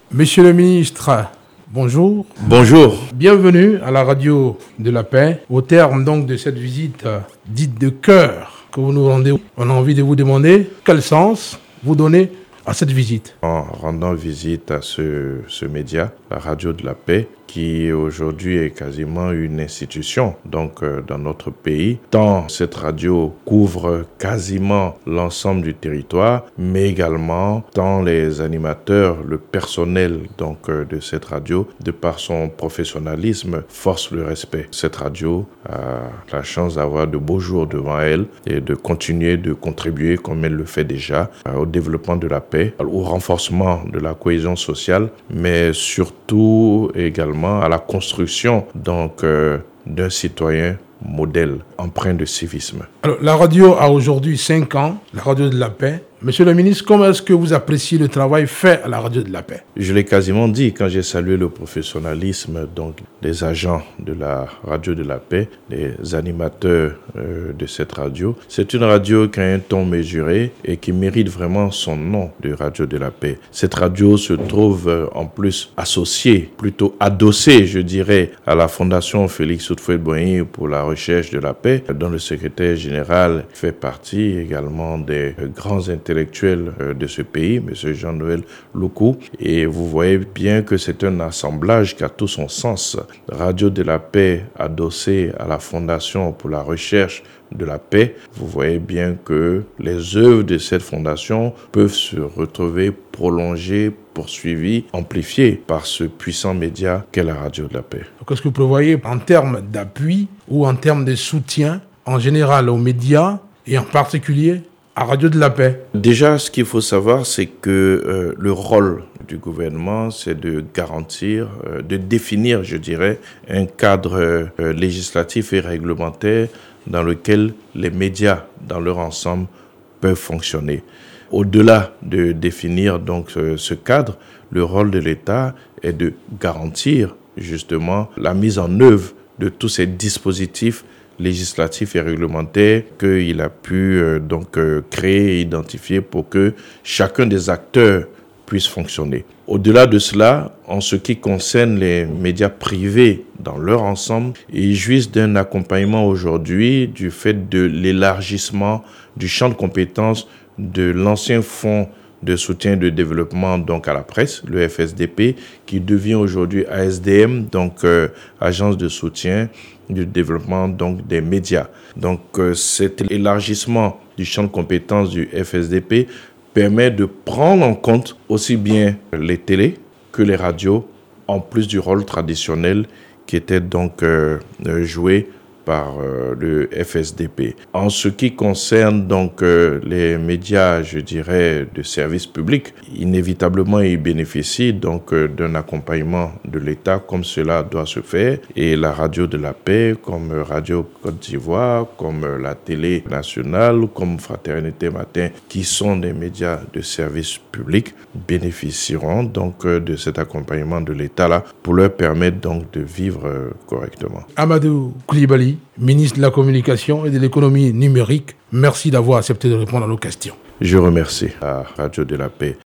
Monsieur le ministre, bonjour. Bonjour. Bienvenue à la radio de la paix. Au terme donc de cette visite dite de cœur que vous nous rendez, on a envie de vous demander quel sens vous donnez à cette visite. En rendant visite à ce média, la radio de la paix, qui aujourd'hui est quasiment une institution dans notre pays, tant cette radio couvre quasiment l'ensemble du territoire, mais également tant les animateurs, le personnel de cette radio, de par son professionnalisme, force le respect. Cette radio a la chance d'avoir de beaux jours devant elle et de continuer de contribuer, comme elle le fait déjà, au développement de la paix, au renforcement de la cohésion sociale, mais surtout également à la construction d'un citoyen modèle empreint de civisme. Alors, la radio a aujourd'hui 5 ans, la radio de la paix. Monsieur le ministre, comment est-ce que vous appréciez le travail fait à la radio de la paix? Je l'ai quasiment dit quand j'ai salué le professionnalisme des agents de la radio de la paix, des animateurs de cette radio. C'est une radio qui a un ton mesuré et qui mérite vraiment son nom de radio de la paix. Cette radio se trouve en plus associée, plutôt adossée, je dirais, à la Fondation Félix Houphouët-Boigny pour la recherche de la paix, dont le secrétaire général fait partie également des grands intellectuels de ce pays, M. Jean-Noël Loukou. Et vous voyez bien que c'est un assemblage qui a tout son sens. Radio de la paix adossée à la Fondation pour la recherche de la paix. Vous voyez bien que les œuvres de cette fondation peuvent se retrouver prolongées, poursuivies, amplifiées par ce puissant média qu'est la radio de la paix. Qu'est-ce que vous prévoyez en termes d'appui ou en termes de soutien en général aux médias et en particulier à Radio de la paix? Déjà, ce qu'il faut savoir, c'est que le rôle du gouvernement, c'est de garantir, de définir, je dirais, un cadre législatif et réglementaire dans lequel les médias, dans leur ensemble, peuvent fonctionner. Au-delà de définir ce cadre, le rôle de l'État est de garantir justement la mise en œuvre de tous ces dispositifs législatifs et réglementaires qu'il a pu créer et identifier pour que chacun des acteurs puisse fonctionner. Au-delà de cela, en ce qui concerne les médias privés dans leur ensemble, ils jouissent d'un accompagnement aujourd'hui du fait de l'élargissement du champ de compétences de l'ancien fonds de soutien et de développement à la presse, le FSDP, qui devient aujourd'hui ASDM, Agence de soutien du développement des médias. Cet élargissement du champ de compétences du FSDP permet de prendre en compte aussi bien les télés que les radios, en plus du rôle traditionnel qui était joué par le FSDP. En ce qui concerne les médias, je dirais, de service public, inévitablement ils bénéficient d'un accompagnement de l'État comme cela doit se faire. Et la radio de la paix, comme Radio Côte d'Ivoire, comme la télé nationale, comme Fraternité Matin, qui sont des médias de service public, bénéficieront de cet accompagnement de l'État-là pour leur permettre de vivre correctement. Amadou Coulibaly, ministre de la Communication et de l'Économie numérique, merci d'avoir accepté de répondre à nos questions. Je remercie la Radio de la Paix.